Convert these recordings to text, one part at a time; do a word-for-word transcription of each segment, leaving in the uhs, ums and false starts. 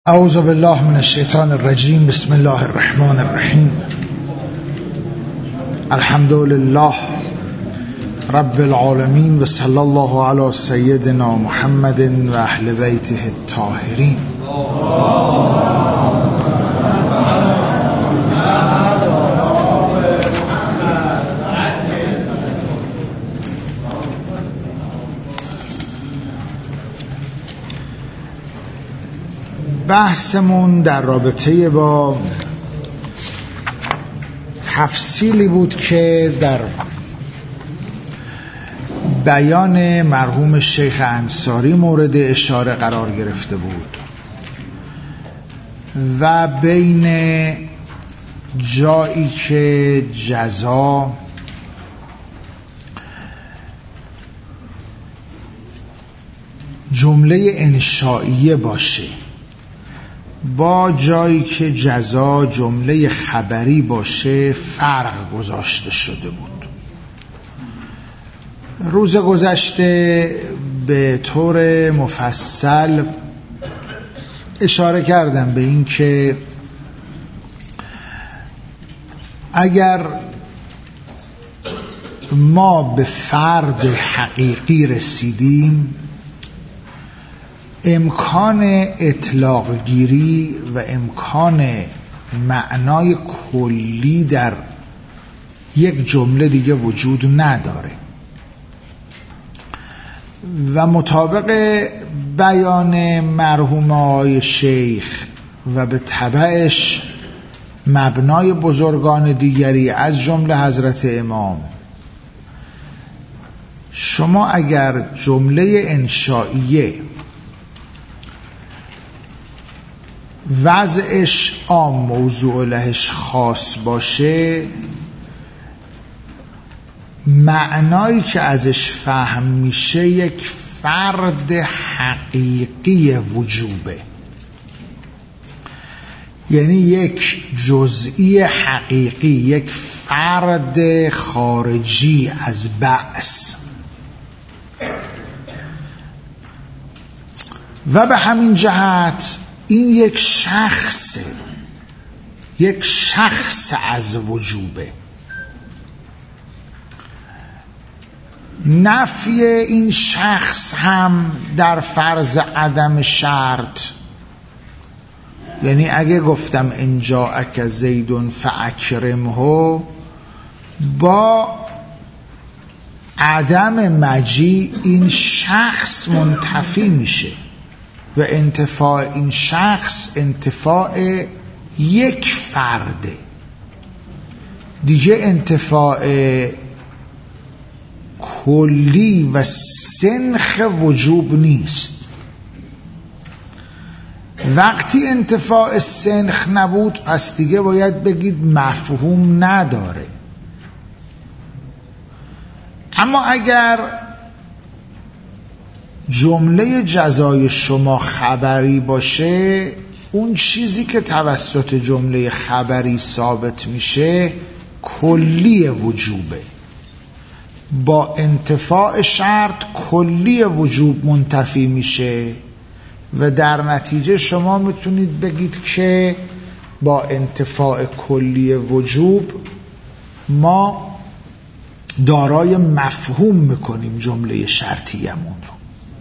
اعوذ بالله من الشیطان الرجیم. بسم الله الرحمن الرحیم. الحمد لله رب العالمین و صلی الله علی سیدنا محمد و اهل بیته الطاهرین. بحثمون در رابطه با تفصیلی بود که در بیان مرحوم شیخ انصاری مورد اشاره قرار گرفته بود و بین جایی که جزا جمله انشائیه باشه با جایی که جزا جمله خبری باشه فرق گذاشته شده بود. روز گذشته به طور مفصل اشاره کردم به این که اگر ما به فرد حقیقی رسیدیم، امکان اطلاق گیری و امکان معنای کلی در یک جمله دیگه وجود نداره و مطابق بیان مرحوم آقای شیخ و به تبعش مبنای بزرگان دیگری از جمله حضرت امام، شما اگر جمله انشائیه وضعش عام موضوع لهش خاص باشه، معنایی که ازش فهم میشه یک فرد حقیقی وجوبه، یعنی یک جزئی حقیقی، یک فرد خارجی از بعث. و به همین جهت این یک شخصه، یک شخص از وجوبه. نفی این شخص هم در فرض عدم شرط، یعنی اگه گفتم ان جاءک زید فاکرمه، با عدم مجیء این شخص منتفی میشه و انتفاع این شخص انتفاع یک فرده دیگه، انتفاع کلی و سنخ وجوب نیست. وقتی انتفاع سنخ نبود پس دیگه باید بگید مفهوم نداره. اما اگر جمله جزای شما خبری باشه، اون چیزی که توسط جمله خبری ثابت میشه کلی وجوبه، با انتفاع شرط کلی وجوب منتفی میشه و در نتیجه شما میتونید بگید که با انتفاع کلی وجوب ما دارای مفهوم میکنیم جمله شرطیمون رو.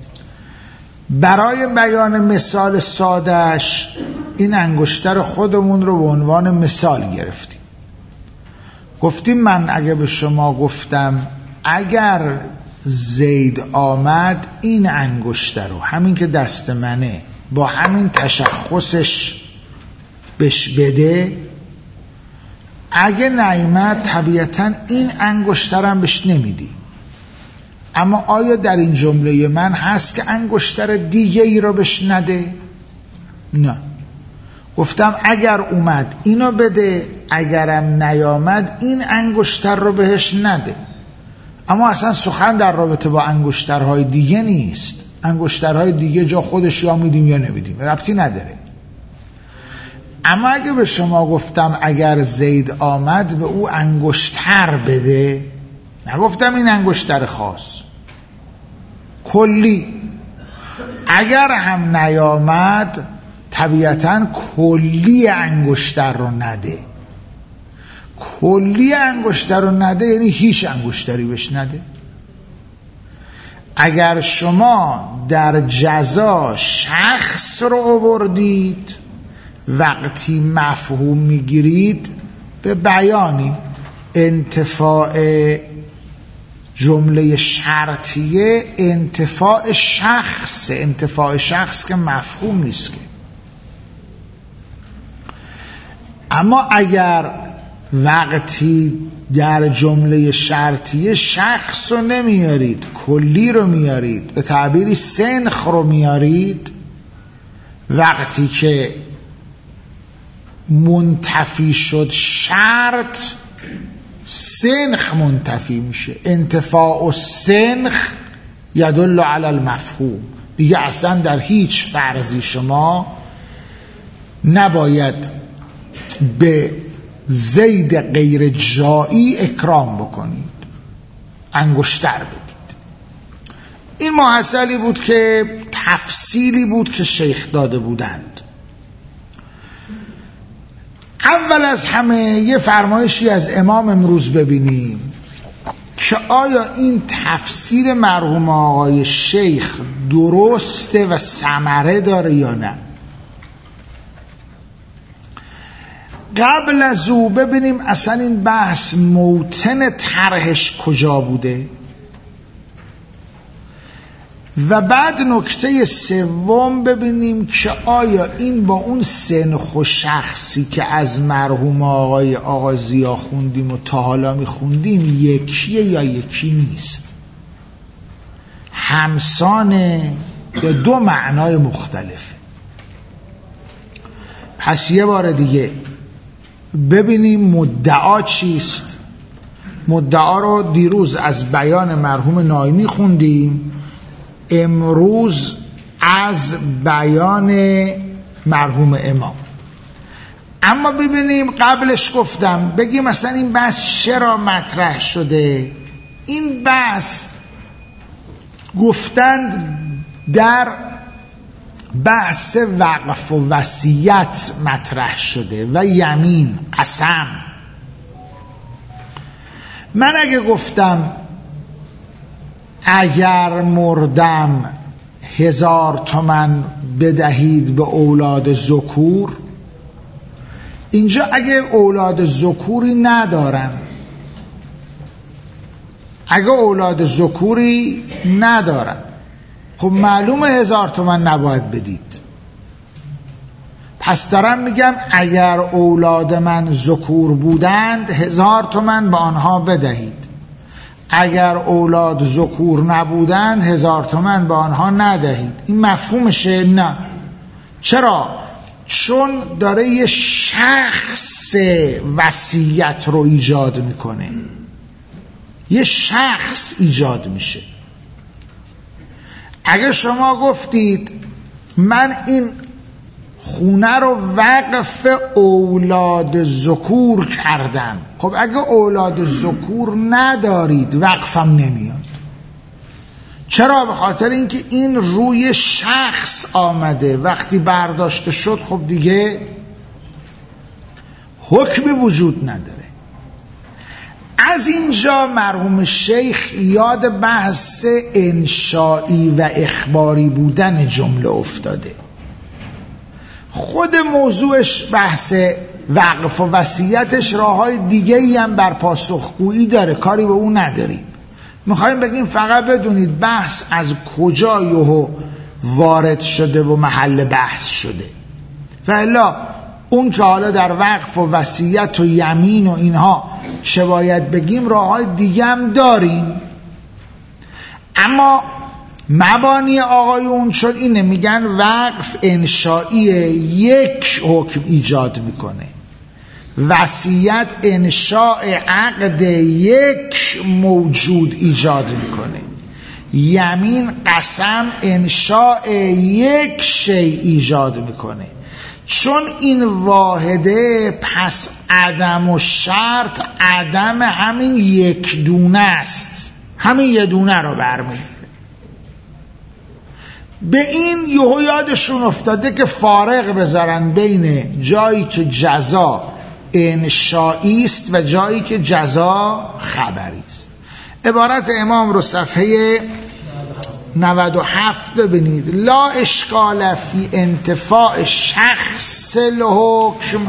برای بیان مثال سادهش این انگشتر خودمون رو به عنوان مثال گرفتیم. گفتیم من اگه به شما گفتم اگر زید آمد، این انگشتر رو، همین که دست منه، با همین تشخصش بش بده، اگه نیامد طبیعتاً این انگشترم بش نمیدی. اما آیا در این جمله من هست که انگشتر دیگه ای رو بش نده؟ نه. گفتم اگر اومد اینو بده، اگرم نیامد این انگشتر رو بهش نده. اما اصلا سخن در رابطه با انگشترهای دیگه نیست. انگشترهای دیگه جا خودش یا میدیم یا نمیدیم، ربطی نداره. اما اگه به شما گفتم اگر زید آمد به او انگشتر بده، نگفتم این انگشتر خاص، کلی، اگر هم نیامد طبیعتاً کلی انگشتر رو نده. کلی انگشتر رو نده یعنی هیچ انگشتری بهش نده. اگر شما در جزا شخص رو آوردید، وقتی مفهوم میگیرید به بیانی انتفاع جمله شرطیه انتفاع شخص، انتفاع شخص که مفهوم نیست که. اما اگر وقتی در جمله شرطیه شخص رو نمیارید، کلی رو میارید، به تعبیری سنخ رو میارید، وقتی که منتفی شد شرط، سنخ منتفی میشه. انتفاع و سنخ یدل علی المفهوم. دیگه اصلا در هیچ فرضی شما نباید به زید غیر جایی اکرام بکنید، انگشتر بدید. این محصلی بود که تفصیلی بود که شیخ داده بودند. اول از همه یه فرمایشی از امام امروز ببینیم که آیا این تفسیر مرحوم آقای شیخ درسته و ثمره داره یا نه. قبل از او ببینیم اصلا این بحث موطن طرحش کجا بوده، و بعد نکته سوم ببینیم که آیا این با اون سنخ و شخصی که از مرحوم آقای آغازیا خوندیم و تا حالا می خوندیم یکیه یا یکی نیست، همسانه یا دو معنای مختلفه. پس یه بار دیگه ببینیم مدعا چیست. مدعا رو دیروز از بیان مرحوم نایمی خوندیم، امروز از بیان مرحوم امام. اما ببینیم قبلش گفتم بگیم مثلا این بحث چرا مطرح شده. این بحث گفتند در بحث وقف و وصیت مطرح شده و یمین، قسم. من اگه گفتم اگر مردم هزار تومن بدهید به اولاد ذکور، اینجا اگه اولاد ذکوری ندارم، اگه اولاد ذکوری ندارم، خب معلومه هزار تومن نباید بدید. پس دارم میگم اگر اولاد من ذکور بودند هزار تومن به آنها بدهید، اگر اولاد ذکور نبودند هزار تومن به آنها ندهید. این مفهومشه؟ نه. چرا؟ چون داره یه شخص وصیت رو ایجاد میکنه، یه شخص ایجاد میشه. اگه شما گفتید من این خونه رو وقف اولاد ذکور کردم، خب اگه اولاد ذکور ندارید وقفم نمیاد. چرا؟ به خاطر اینکه این روی شخص آمده، وقتی برداشته شد خب دیگه حکمی وجود نداره. از اینجا مرحوم شیخ یاد بحث انشایی و اخباری بودن جمله افتاده. خود موضوعش بحث وقف و وصیتش راههای دیگه‌ای هم بر پاسخگویی داره، کاری به اون نداریم. میخوایم بگیم فقط بدونید بحث از کجا یهو وارد شده و محل بحث شده. و الا اون که حالا در وقف و وصیت و یمین و اینها چه باید بگیم راههای دیگه هم داریم. اما مبانی آقایون چون اینه، میگن وقف انشایی یک حکم ایجاد میکنه، وصیت انشاء عقد یک موجود ایجاد میکنه، یمین قسم انشاء یک شی ایجاد میکنه. چون این واحده پس عدم و شرط عدم همین یک دونه است، همین یه دونه رو برمیگیره. به این یهو یادشون افتاده که فارق بذارن بین جایی که جزا انشایی است و جایی که جزا خبری است. عبارت امام رو صفحه نود و هفت ببینید. لا اشکال فی انتفاع شخص الحکم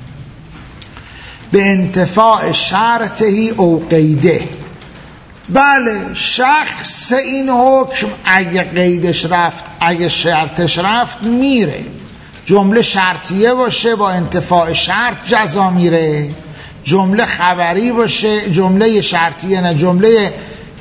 به انتفاع شرطهی او قیده. بله، شخص این حکم اگه قیدش رفت، اگه شرطش رفت میره. جمله شرطیه باشه با انتفاع شرط جزا میره، جمله خبری باشه، جمله شرطیه نه جمله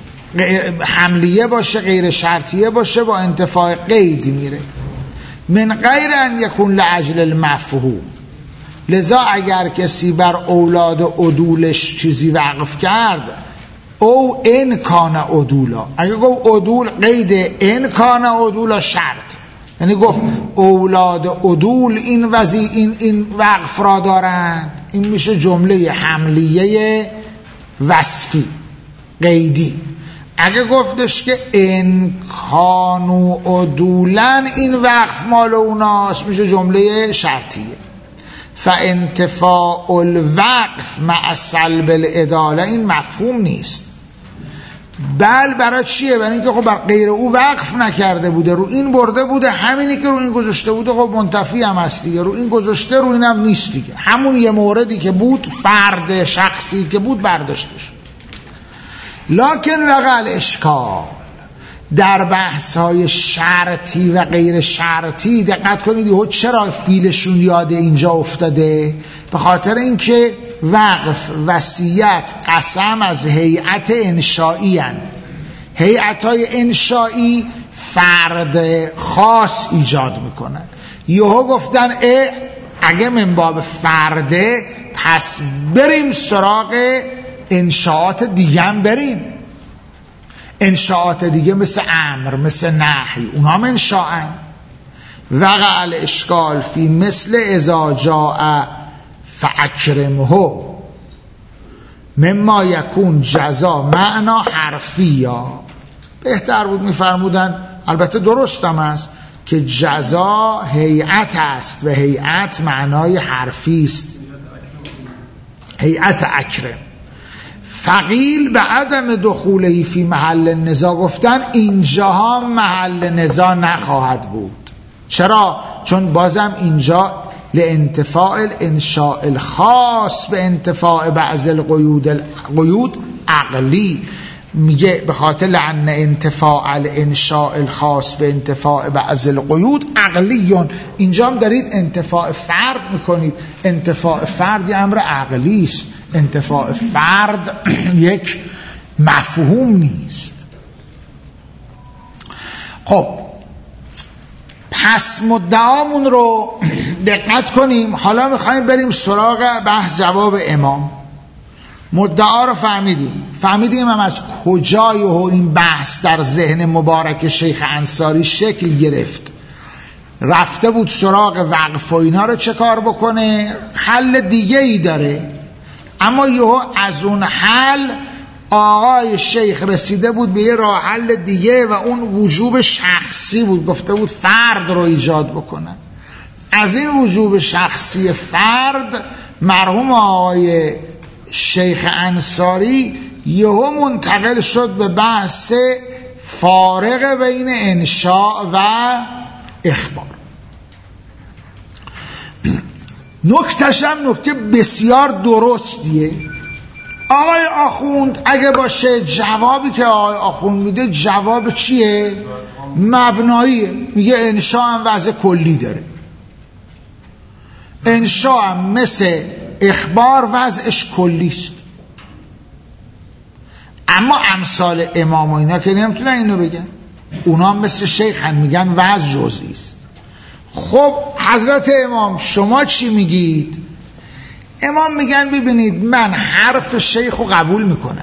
حملیه باشه غیر شرطیه باشه با انتفاع قید میره. من غیر ان یکون لاجل المفهوم. لذا اگر کسی بر اولاد عدولش چیزی وقف کرد، او ان کان عدولا، اگه گفت عدول قید ان کان عدولا شرط، یعنی گفت اولاد عدول این وضعی این این وقف را دارند، این میشه جمله حملیه وصفی قیدی. اگه گفتش که ان کانوا عدولا این وقف مال اوناست، میشه جمله شرطیه. فانتفاع الوقف مع سلب العداله این مفهوم نیست. بل برای چیه؟ برای اینکه خب بر غیر او وقف نکرده بوده، رو این برده بوده، همینی که رو این گذاشته بوده خب منتفی هم هست دیگه، رو این گذاشته رو این هم نیست دیگه، همون یه موردی که بود، فرد شخصی که بود برداشته شد. لکن وقع الاشکال در بحث های شرطی و غیر شرطی دقت کنید چرا فیلشون یاد اینجا افتاده؟ به خاطر اینکه وقف، وصیت، قسم از هیئت انشایی هن. هیئت های انشایی فرد خاص ایجاد میکنن. یهو گفتن اه اگه من باب فرده پس بریم سراغ انشاءات دیگه هم بریم. انشاءات دیگه مثل امر، مثل نهی، اونا هم انشاءن. وقع الاشکال فی مثل اذا جاء فاکرمه مما یکون جزا معنا حرفی. یا بهتر بود میفرمودن، البته درست هم است، که جزا هیئت است و هیئت معنای حرفی است، هیئت اکرم. فقیل به عدم دخوله فی محل نزاع گفتن اینجاها محل نزاع نخواهد بود. چرا؟ چون بازم اینجا لانتفاع الانشاء الخاص به انتفاع بعض القیود قیود عقلی. میگه به خاطر لعن انتفاع الانشاء الخاص به انتفاع بعض القیود عقلیون. اینجا هم دارید انتفاع فرد میکنید. انتفاع فرد یه امر عقلی است، انتفاع فرد یک مفهوم نیست. خب پس مدعامون رو دقت کنیم. حالا میخوایم بریم سراغ بحث جواب امام. مدعا رو فهمیدیم فهمیدیم هم از کجای و این بحث در ذهن مبارک شیخ انصاری شکل گرفت. رفته بود سراغ وقف و اینا رو چه کار بکنه، حل دیگه ای داره، اما یهو از اون حل آقای شیخ رسیده بود به یه راه حل دیگه و اون وجوب شخصی بود. گفته بود فرد رو ایجاد بکنن. از این وجوب شخصی فرد مرحوم آقای شیخ انصاری یهو منتقل شد به بحث فارق بین انشاء و اخبار. نکته‌ش هم نکته بسیار درستیه. آقای آخوند اگه باشه جوابی که آقای آخوند میده جواب چیه؟ مبناییه. میگه انشاء هم وضع کلی داره، انشاء هم مثل اخبار وضعش کلیست. اما امثال امام و اینا که نمیتونن اینو بگن، اونا مثل شیخ هم میگن وضع جزئی است. خب حضرت امام شما چی میگید؟ امام میگن ببینید من حرف شیخ رو قبول میکنم،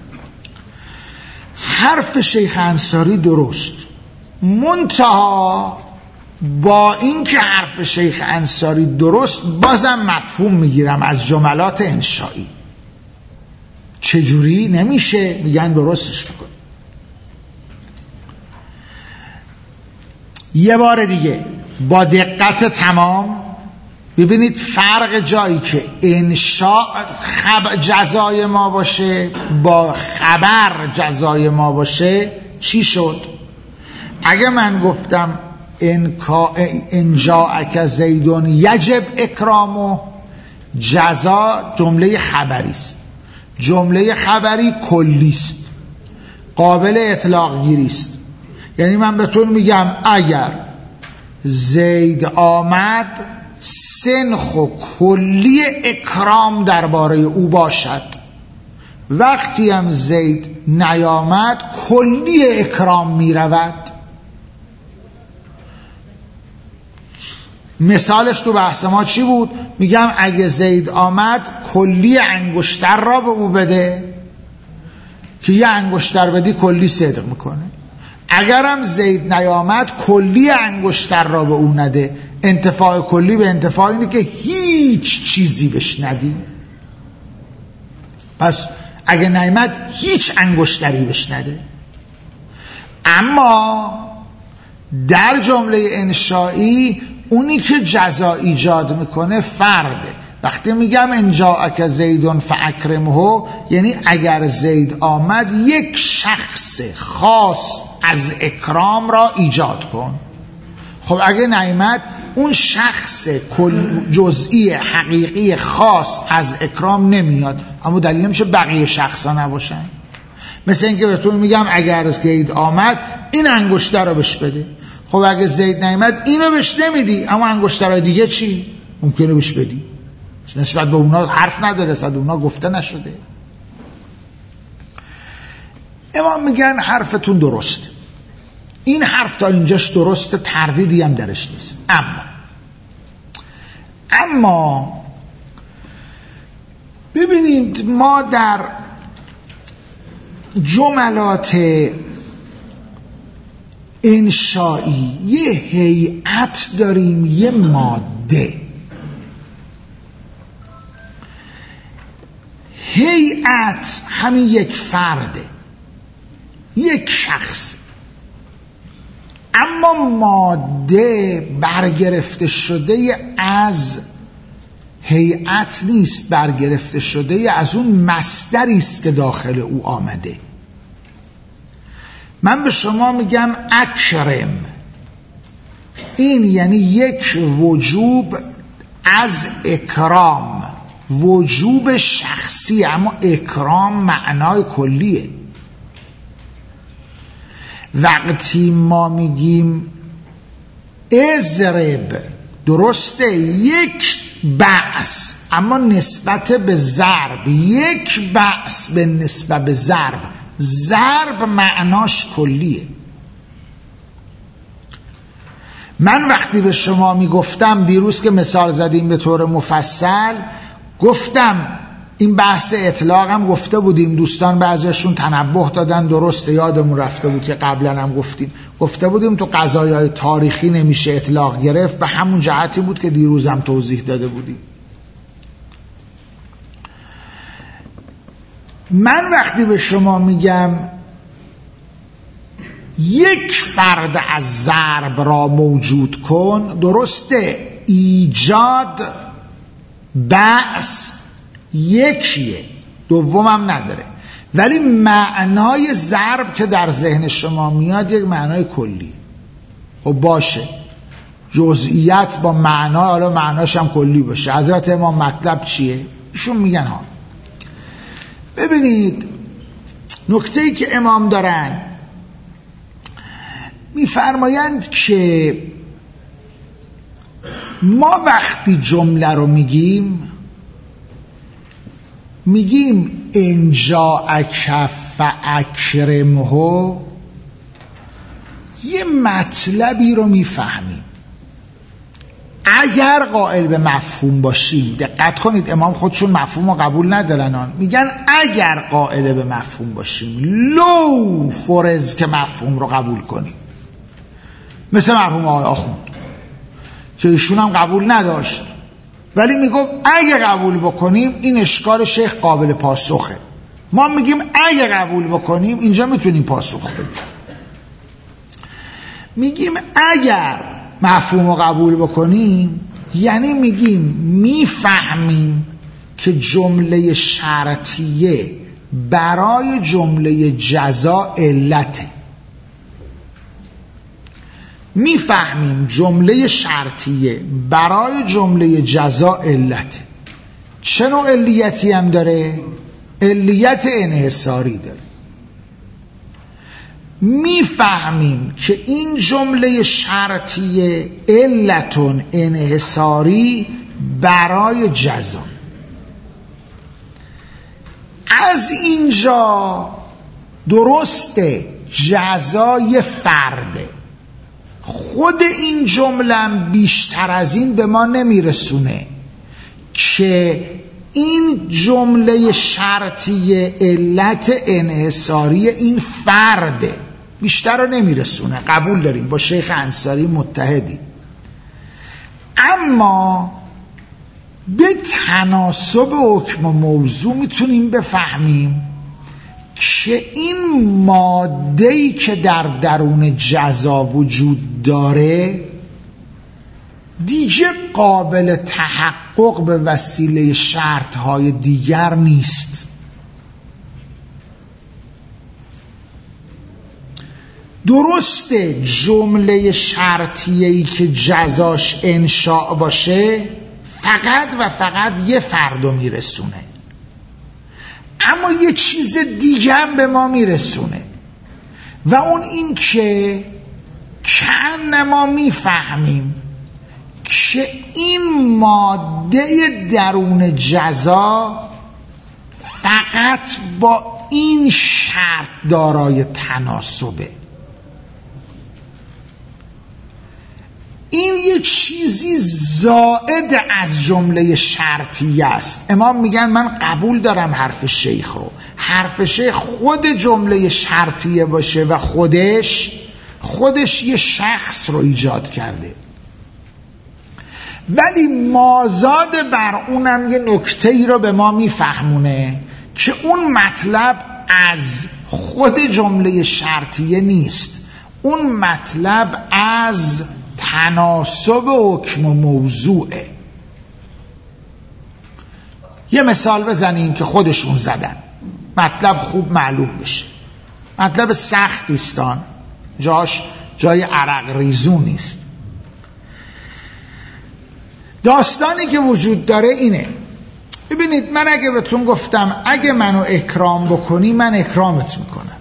حرف شیخ انصاری درست، منتها با این که حرف شیخ انصاری درست بازم مفهوم میگیرم از جملات انشایی. چجوری؟ نمیشه. میگن درستش بکن. یه بار دیگه با دقت تمام ببینید فرق جایی که انشاء خب جزای ما باشه با خبر جزای ما باشه چی شد. اگه من گفتم ان جاءک زیدون یجب اکرامه، جزا جمله خبری است. جمله خبری کلی است، قابل اطلاق گیری است. یعنی من بهتون میگم اگر زید آمد سنخ و کلی اکرام درباره او باشد، وقتی هم زید نیامد کلی اکرام میرود. مثالش تو بحث ما چی بود؟ میگم اگه زید آمد کلی انگشتر را به او بده، که یه انگشتر بدی کلی صدق میکنه. اگرم زید نیامد کلی انگشتر را به او نده. انتفاع کلی به انتفاع اینه که هیچ چیزی بهش ندی. پس اگه نیامد هیچ انگشتری بهش نده. اما در جمله انشایی اونی که جزا ایجاد میکنه فرده. وقتی میگم ان جاءک زیدون فاکرمه، یعنی اگر زید آمد یک شخص خاص از اکرام را ایجاد کن. خب اگه نیامد اون شخص کل جزئی حقیقی خاص از اکرام نمیاد، اما دلیل نمیشه بقیه شخصا نباشن. مثل اینکه بهتون میگم اگر زید آمد این انگشتر رو بهش بده. خب اگه زید نیامد اینو بهش نمیدی، اما انگشترهای دیگه چی؟ ممکنه بهش بدی. نسبت به اونا حرف نداره، صد اونا گفته نشده. امام میگن حرفتون درست. این حرف تا اینجاش درسته، تردیدی هم درش نیست. اما اما ببینید ما در جملات انشایی یه هیئت داریم، یه ماده. هیئت همین یک فرده، یک شخص. اما ماده برگرفته شده از هیئت نیست، برگرفته شده از اون مصدری است که داخل او آمده. من به شما میگم اکرم، این یعنی یک وجوب از اکرام، وجوب شخصی، اما اکرام معنای کلیه. وقتی ما میگیم اضرب، درسته یک بأس، اما نسبت به ضرب، یک بأس به نسبت به ضرب، ضرب معناش کلیه. من وقتی به شما میگفتم دیروز که مثال زدیم به طور مفصل، گفتم این بحث اطلاق هم گفته بودیم، دوستان بعضیشون تنبه دادن، درسته یادمون رفته بود که قبلا هم گفتیم گفته بودیم تو قضایای تاریخی نمیشه اطلاق گرفت، به همون جهتی بود که دیروز هم توضیح داده بودیم. من وقتی به شما میگم یک فرد از ضرب را موجود کن، درسته ایجاد بأس یکیه، دومم نداره، ولی معنای ضرب که در ذهن شما میاد یک معنای کلی. خب باشه، جزئیات با معنا، حالا معناش هم کلی باشه. حضرت امام مطلب چیه؟ ایشون میگن ها، ببینید نکته‌ای که امام دارن میفرمایند که ما وقتی جمله رو میگیم میگیم ان جاءک فاکرمه، یه مطلبی رو میفهمیم. اگر قائل به مفهوم باشیم، دقت کنید امام خودشون مفهوم رو قبول ندارن، میگن اگر قائل به مفهوم باشیم، لو فرض که مفهوم رو قبول کنیم، مثل مرحوم آقای آخوند که ایشون هم قبول نداشت، ولی میگفت اگه قبول بکنیم این اشکال شیخ قابل پاسخه. ما میگیم اگه قبول بکنیم اینجا میتونیم پاسخ بدیم. میگیم اگر مفهوم رو قبول بکنیم یعنی میگیم میفهمیم که جمله شرطیه برای جمله جزا علته. میفهمیم جمله شرطیه برای جمله جزا علته. چه نوع علیتی هم داره؟ علیت انحصاری داره. میفهمیم که این جمله شرطیه علتون انحصاری برای جزا. از اینجا درسته جزای فرده، خود این جمله بیشتر از این به ما نمیرسونه که این جمله شرطیه علت انحصاری این فرده، بیشتر رو نمیرسونه، قبول داریم، با شیخ انصاری متحدیم. اما به تناسب حکم و موضوع میتونیم بفهمیم که این ماده‌ای که در درون جزا وجود داره دیگه قابل تحقق به وسیله شرطهای دیگر نیست. درسته جمله شرطیه‌ای که جزاش انشاء باشه فقط و فقط یه فردو میرسونه، اما یه چیز دیگه هم به ما میرسونه و اون این که کأن ما میفهمیم که این ماده درون جزا فقط با این شرط دارای تناسبه. این یه چیزی زائد از جمله شرطیه است. امام میگن من قبول دارم حرف شیخ رو، حرف شیخ خود جمله شرطیه باشه و خودش خودش یه شخص رو ایجاد کرده، ولی مازاد بر اونم یه نکته ای رو به ما میفهمونه که اون مطلب از خود جمله شرطیه نیست، اون مطلب از تناسب حکم و موضوعه. یه مثال بزنیم که خودشون زدن، مطلب خوب معلوم بشه. مطلب سخت استان، جاش جای عرق ریزون نیست. داستانی که وجود داره اینه، ببینید من اگه بهتون گفتم اگه منو اکرام بکنی من اکرامت میکنم،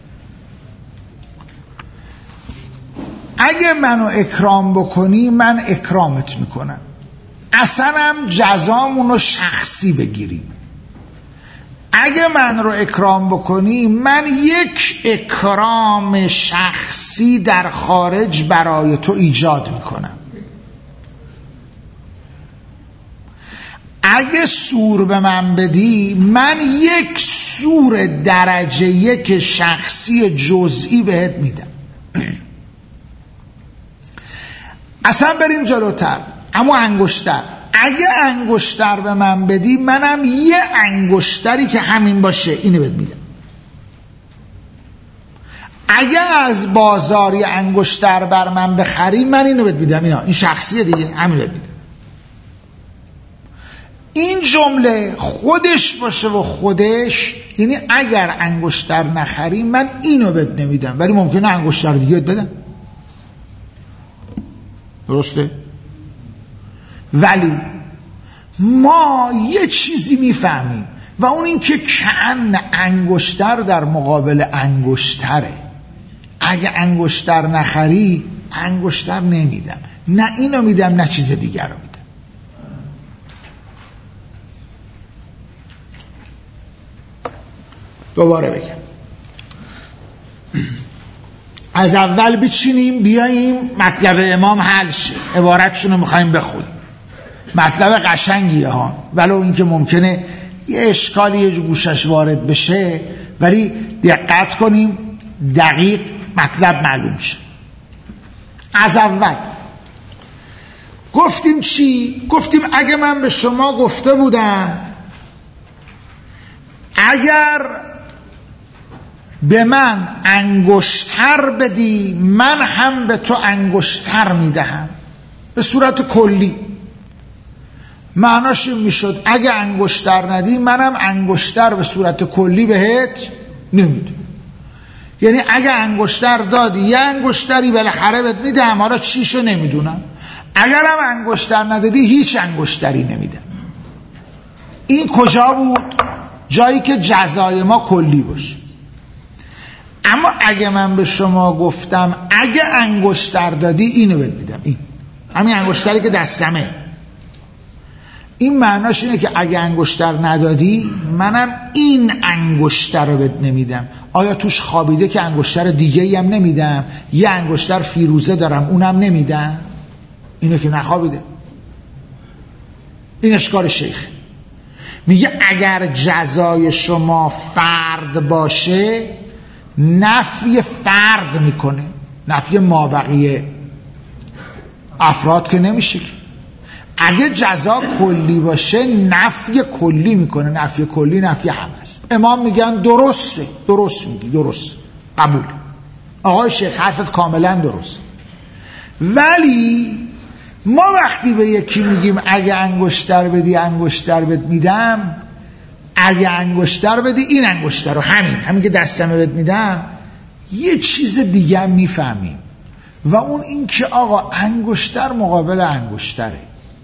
اگه منو اکرام بکنی من اکرامت میکنم، اصلا هم جزامونو شخصی بگیریم. اگه من رو اکرام بکنی من یک اکرام شخصی در خارج برای تو ایجاد میکنم. اگه سور به من بدی من یک سور درجه یک شخصی جزئی بهت میدم. اصلا بریم جلوتر، اما انگشتر، اگه انگشتر به من بدی منم یه انگشتری که همین باشه اینو بهت میدم. اگه از بازاری انگشتر بر من بخری من اینو بهت میدم، اینا این شخصیه دیگه، همین بهت میدم. این جمله خودش باشه و خودش، یعنی اگر انگشتر نخری من اینو بهت نمیدم، ولی ممکنه انگشتر دیگه بهت بدم، درسته؟ ولی ما یه چیزی میفهمیم و اون این که کأن انگشتر در مقابل انگشتره. اگه انگشتر نخری انگشتر نمیدم، نه اینو میدم نه چیز دیگر رو میدم. دوباره بگم، از اول بچینیم بیاییم مطلب امام حل شه، عبارتشون رو میخواییم بخونیم. مطلب قشنگیه ها، ولو اینکه ممکنه یه اشکالی یه گوشش وارد بشه، ولی دقت کنیم دقیق مطلب معلوم شه. از اول گفتیم چی؟ گفتیم اگه من به شما گفته بودم اگر به من انگشتر بدی من هم به تو انگشتر میدهم. به صورت کلی معناش این میشد اگه انگشتر ندی منم انگشتر به صورت کلی بهت نمیدم. یعنی اگه انگشتر دادی یه انگشتری بالاخره بهت میدم، حالا چیشو نمیدونم. اگرم انگشتر ندادی هیچ انگشتری نمیدم. این کجا بود؟ جایی که جزای ما کلی باشه. اما اگه من به شما گفتم اگه انگشتر دادی اینو بهت میدم، این همین انگشتری که دستمه، این معناش اینه که اگه انگشتر ندادی منم این انگشتر رو بهت نمیدم. آیا توش خوابیده که انگشتر دیگه ای هم نمیدم؟ یه انگشتر فیروزه دارم اونم نمیدم؟ اینو که نخوابیده. این اشکال شیخ. میگه اگر جزای شما فرد باشه نفی فرد میکنه، نفی مابقیه افراد که نمیشه. اگه جزا کلی باشه نفی کلی میکنه. نفی کلی نفی همه است. امام میگن درسته، درست میگی، درست، قبول. آقای شیخ حرفت کاملا درست. ولی ما وقتی به یکی میگیم اگه انگشتر بدی انگشتر بهت میدم، اگه انگشتر بدی این انگشتر رو، همین همین که دستمه بهت میدم، یه چیز دیگه هم میفهمیم و اون این که آقا انگشتر مقابل انگشتره.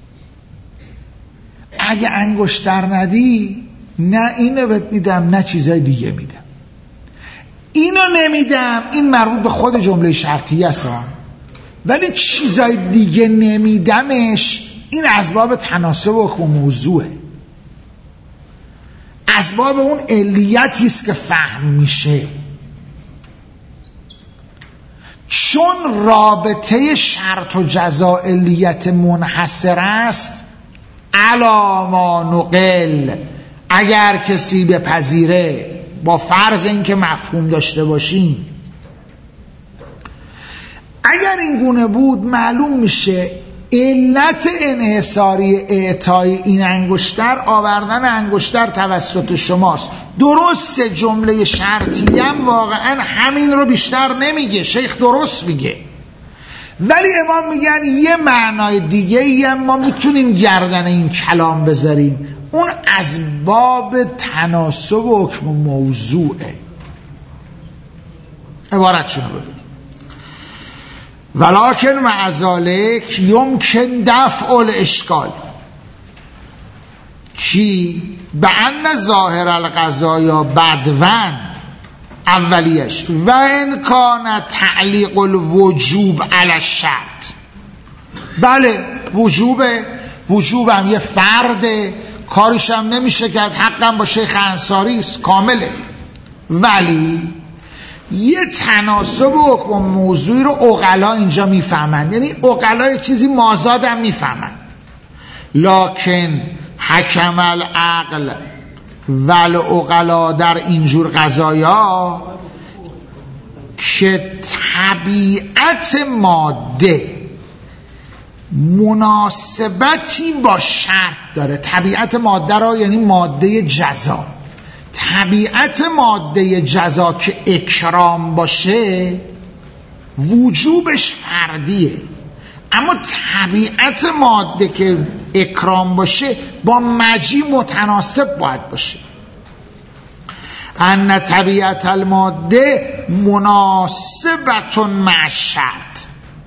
اگه انگشتر ندی نه اینو بهت میدم نه چیزای دیگه میدم. اینو نمیدم این مربوط به خود جمله شرطیه است، ولی چیزای دیگه نمیدمش این اسباب تناسب و حکم موضوعه، اسباب اون علیتی است که فهم میشه. چون رابطه شرط و جزا علیت منحصر است، علا ما نقل، اگر کسی بپذیره، با فرض اینکه مفهوم داشته باشیم، اگر این گونه بود معلوم میشه علت انحصاری اعطای این انگشتر آوردن انگشتر توسط شماست. درست جمله شرطی هم واقعا همین رو بیشتر نمیگه، شیخ درست میگه، ولی امام میگن یه معنای دیگه ای هم ما میتونیم گردن این کلام بذاریم، اون اسباب تناسب و حکم موضوعه. عبارتشون رو ببینیم. ولکن مع ذلک یمکن دفع الاشکال کی به ان ظاهر القضایا بدون اولیش و ان کان تعلیق الوجوب علی الشرط. بله وجوبه، وجوبم یه فرده، کارش هم نمیشه کرد، حقم با شیخ انصاری است، کامله، ولی یه تناسب و حکم موضوعی رو عقلا اینجا میفهمن، یعنی عقلا یه چیزی مازاد هم میفهمن. لکن حکم العقل ول عقلا در اینجور قضایا که طبیعت ماده مناسبتی با شرط داره. طبیعت ماده را یعنی ماده جزا. طبیعت ماده جزا که اکرام باشه وجوبش فردیه، اما طبیعت ماده که اکرام باشه با مجی متناسب باید باشه. ان طبیعت الماده مناسبت مع شرط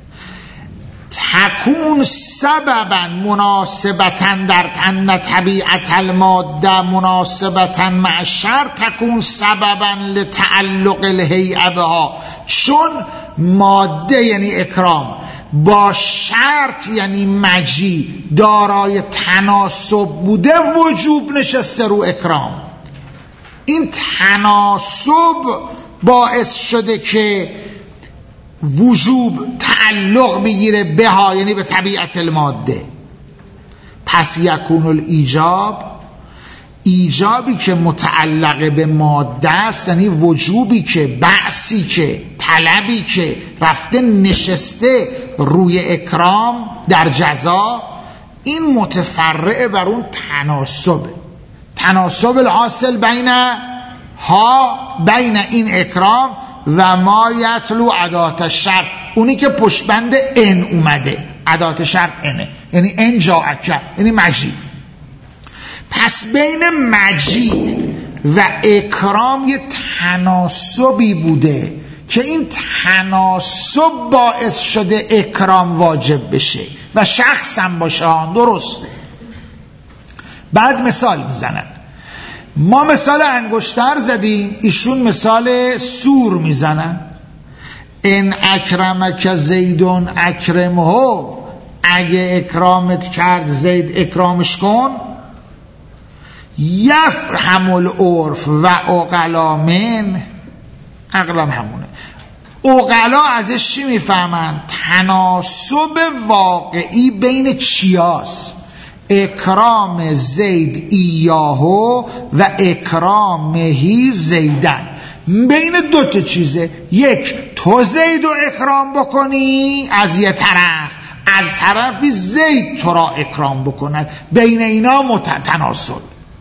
تکون سببا مناسبتا در ان طبیعت الماده مناسبتا مع شرط تکون سببا لتعلق الهیئه بها. چون ماده یعنی اکرام با شرط یعنی مجی دارای تناسب بوده، وجوب نشسته رو اکرام. این تناسب باعث شده که وجوب تعلق بگیره بها، یعنی به طبیعت الماده. پس یکون الایجاب، ایجابی که متعلق به ماده است، یعنی وجوبی که بعثی که طلبی که رفته نشسته روی اکرام در جزا، این متفرع بر اون تناسبه، تناسب الحاصل بین ها بین این اکرام و ما یتلو ادات شرط، اونی که پشتبند ان اومده، ادات شرط انه، یعنی ان جاءک، یعنی مجیء. پس بین مجیء و اکرام یه تناسبی بوده که این تناسب باعث شده اکرام واجب بشه و شخص هم باشه. درسته. بعد مثال میزنن. ما مثال انگشتر زدیم، ایشون مثال سور میزنن. ان اکرمک زیدون اکرمه، اگه اکرامت کرد زید اکرامش کن. یفهم العرف و اقلا من، اقلام همونه. اقلا ازش چی میفهمن؟ تناسب واقعی بین چیاست؟ اکرام زید ایاهو و اکرامهی زیدن، بین دو تا چیزه. یک، تو زید رو اکرام بکنی از یه طرف، از طرفی زید تو را اکرام بکند، بین اینا متناسب.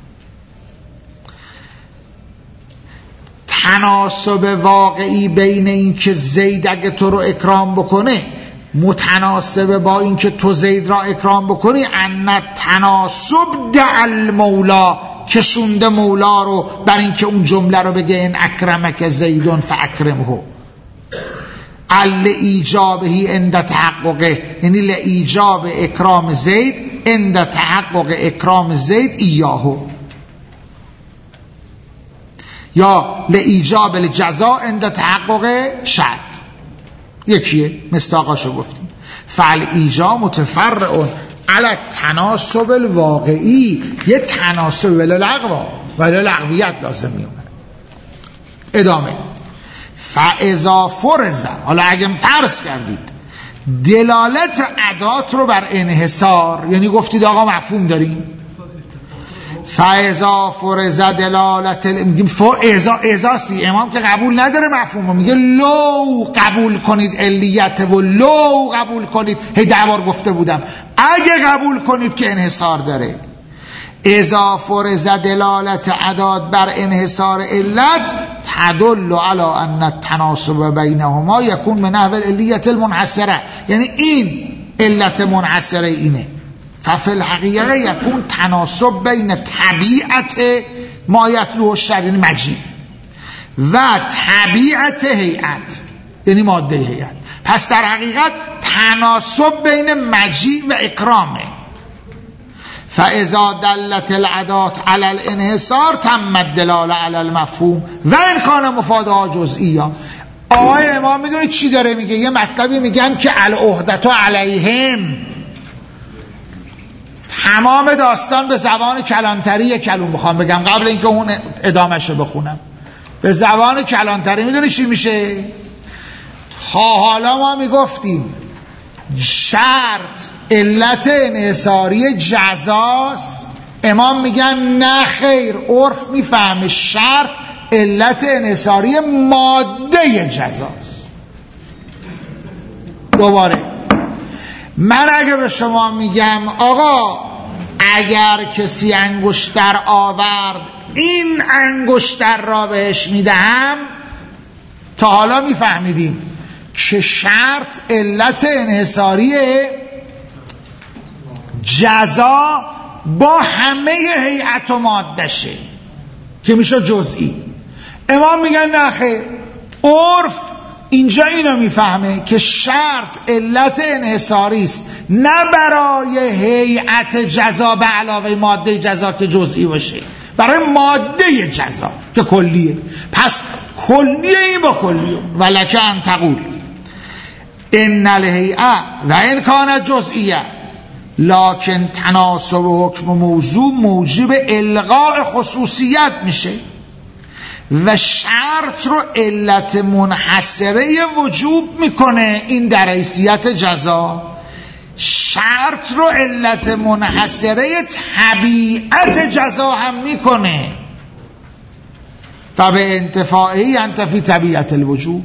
تناسب واقعی بین این که زید اگه تو رو اکرام بکنه متناسب با این که تو زید را اکرام بکنی، ان تناسب دع المولا، کشونده مولا رو بر این که اون جمله رو بگه ان اکرمک زیدون فاکرمه، لایجابه عند تحققه، یعنی لایجاب اکرام زید عند تحقق اکرام زید ایاهو، یا لایجاب الجزاء عند تحقق شرط. یکیه، مستاقاشو گفتیم. فعل ایجا متفرع علی تناسب الواقعی، یه تناسب ولی لغوا ولی لغویت لازم می اومد. ادامه. فاذا فرض، حالا اگه فرض کردید دلالت ادات رو بر انحصار، یعنی گفتید آقا مفهوم داریم، فاذا فرض دلالت، میگیم فاذا ازاسی، امام که قبول نداره مفهومو، میگه لو قبول کنید علیت و لو قبول کنید، هی ده بار گفته بودم اگه قبول کنید که انحصار داره. اذا فرض دلالت ادات بر انحصار علت تدل علی ان التناسب بینهما یکون من نحو العلیت المنحصره، یعنی این علت منحصره اینه. ففي الحقیقه یکون تناسب بین طبیعت ما یتلوه الشرع، یعنی مجیء، و طبیعت هیئت، یعنی ماده هیئت. پس در حقیقت تناسب بین مجیء و اکرامه. فاذا دلت الادات علی الانحصار تم الدلاله علی المفهوم و ان کان مفادها جزئیه. آقای امام میدونی چی داره میگه؟ یه مطلبی میگم که العهدة علیهم، تمام داستان به زبان کلانتری یک کلمه میخوام بگم قبل اینکه اون ادامهشو بخونم. به زبان کلانتری میدونی چی میشه؟ تا حالا ما میگفتیم شرط علت انحصاری جزاست، امام میگن نه خیر، عرف میفهمه شرط علت انحصاری ماده جزاست. دوباره من اگه به شما میگم آقا اگر کسی انگشتر آورد این انگشتر را بهش میدهم، تا حالا میفهمیدیم که شرط علت انحصاری جزا با همه هیئت و مادهشه که میشه جزئی. امام میگن نه خیر، عرف اینجا اینو میفهمه که شرط علت انحصاری است، نه برای هیئت جزا به علاوه ماده جزا که جزئی باشه، برای ماده جزا که کلیه. پس کلیه این با کلیه. ولک ان تقول ان الهیئه و ان کانت جزئیه لکن تناسب حکم موضوع موجب الغاء خصوصیت میشه و شرط رو علت منحصره وجوب میکنه. این در حیثیت جزا. شرط رو علت منحصره طبیعت جزا هم میکنه. فبه انتفاعی انتفی طبیعت الوجوب.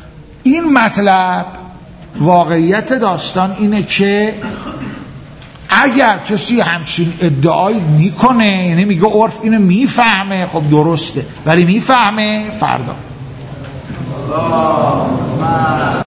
این مطلب واقعیت داستان اینه که اگر کسی همچین ادعایی میکنه، یعنی میگه عرف اینو میفهمه، خب درسته، ولی میفهمه فردا